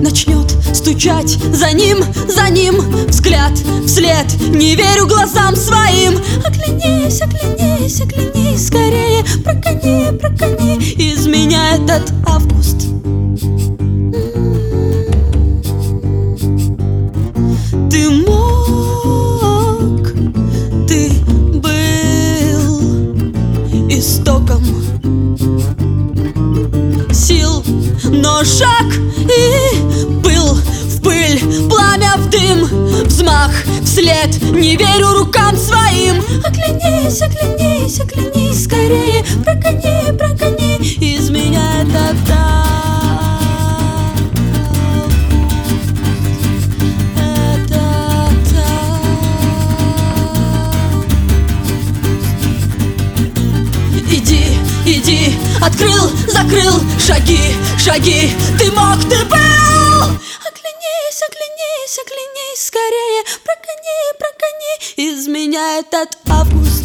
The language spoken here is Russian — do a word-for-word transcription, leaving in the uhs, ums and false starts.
начнет стучать за ним, за ним взгляд вслед, не верю глазам своим. Оглянись, оглянись, оглянись скорее, прогони, прогони из меня этот август. Ты мог, ты был истоком сил, но шаг и пыл в пыль, пламя в дым, взмах вслед, не верю рукам своим. Оглянись, оглянись, оглянись скорее, прогони, прогони из меня этот август. Иди, иди, открыл, закрыл, шаги, шаги, ты мог, ты был. Оглянись, оглянись, оглянись скорее, прогони, прогони из меня этот август.